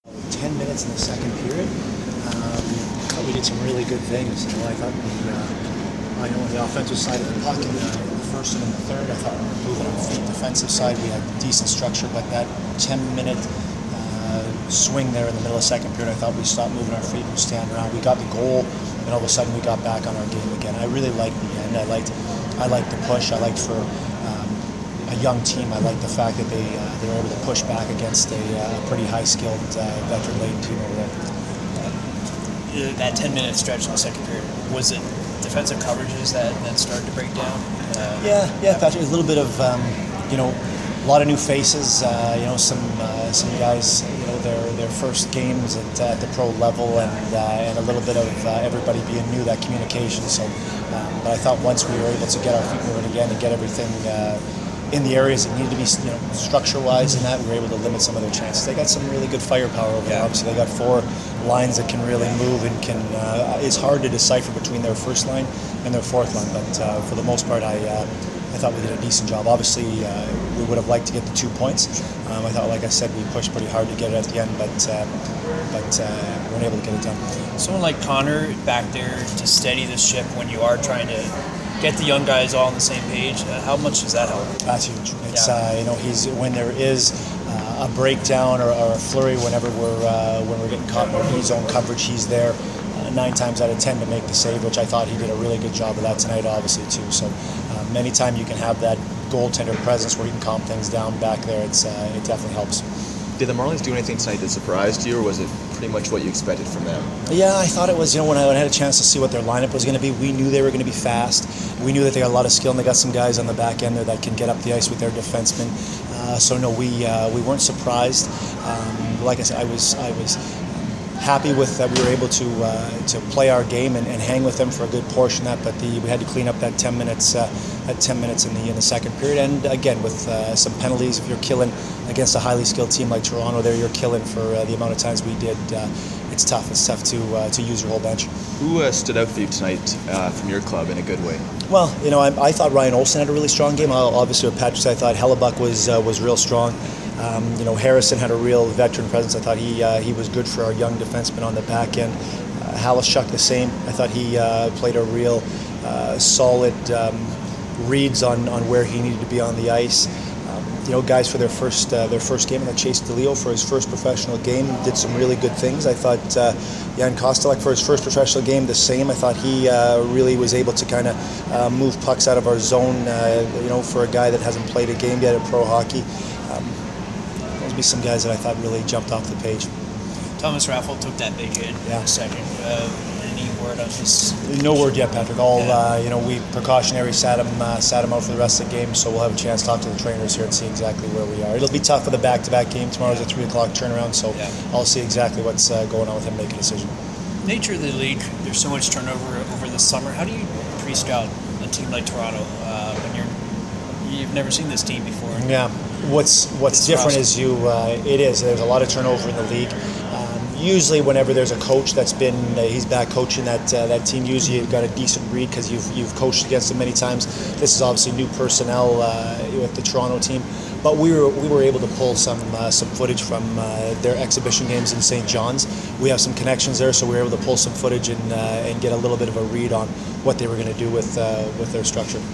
10 minutes in the second period. We did some really good things. I thought on the offensive side of the puck in the first and in the third, I thought we were moving our feet. Defensive side, we had decent structure, but that 10-minute swing there in the middle of the second period, I thought we stopped moving our feet and stand around. We got the goal, and all of a sudden we got back on our game again. I really liked the end. I liked the push. I liked for a young team. I liked the fact that they were able to push back against a pretty high-skilled veteran-laden team over there. That 10-minute stretch in the second period, was it defensive coverages that started to break down? Yeah, Patrick. A little bit of a lot of new faces. Some guys, their first games at the pro level, and a little bit of everybody being new, that communication. So, but I thought once we were able to get our feet moving again and get everything in the areas that needed to be, structure-wise, and that we were able to limit some of their chances. They got some really good firepower over there. Obviously, they got 4 lines that can really move and can. It's hard to decipher between their first line and their fourth line, but for the most part, I thought we did a decent job. Obviously, we would have liked to get the 2 points. I thought, like I said, we pushed pretty hard to get it at the end, but we weren't able to get it done. Someone like Connor back there to steady the ship when you are trying to get the young guys all on the same page. How much does that help? That's huge. It's he's when there is a breakdown or a flurry, whenever when we're getting caught in our zone coverage, he's there 9 times out of 10 to make the save, which I thought he did a really good job of that tonight, obviously too. So anytime you can have that goaltender presence where you can calm things down back there, it definitely helps. Did the Marlies do anything tonight that surprised you, or was it pretty much what you expected from them? Yeah, I thought it was, when I had a chance to see what their lineup was going to be, we knew they were going to be fast. We knew that they got a lot of skill, and they got some guys on the back end there that can get up the ice with their defensemen. So no, we weren't surprised. Like I said, I was happy with that we were able to play our game and hang with them for a good portion of that, but we had to clean up that 10 minutes in the second period, and again with some penalties. If you're killing against a highly skilled team like Toronto, there you're killing for the amount of times we did. It's tough. It's tough to use your whole bench. Who stood out for you tonight from your club in a good way? Well, I thought Ryan Olsen had a really strong game. Obviously, with Patrick, I thought Hellebuck was real strong. Harrison had a real veteran presence. I thought he was good for our young defenseman on the back end. Halishuk the same. I thought he played a real solid reads on where he needed to be on the ice. Guys for their first game, and Chase DeLeo for his first professional game did some really good things. I thought Jan Kostelek for his first professional game the same. I thought he really was able to kind of move pucks out of our zone. For a guy that hasn't played a game yet at pro hockey. Those would be some guys that I thought really jumped off the page. Thomas Raffel took that big hit in the second. Any word on his? No word yet, Patrick. We precautionary sat him out for the rest of the game, so we'll have a chance to talk to the trainers here and see exactly where we are. It'll be tough with a back-to-back game. Tomorrow's a 3 o'clock turnaround, so I'll see exactly what's going on with him, make a decision. Nature of the league, there's so much turnover over the summer. How do you pre-scout a team like Toronto when you've never seen this team before? Yeah, what's different is there's a lot of turnover in the league. Usually, whenever there's a coach that's he's back coaching that team, usually you've got a decent read because you've coached against them many times. This is obviously new personnel with the Toronto team, but we were able to pull some footage from their exhibition games in St. John's. We have some connections there, so we were able to pull some footage and get a little bit of a read on what they were going to do with their structure.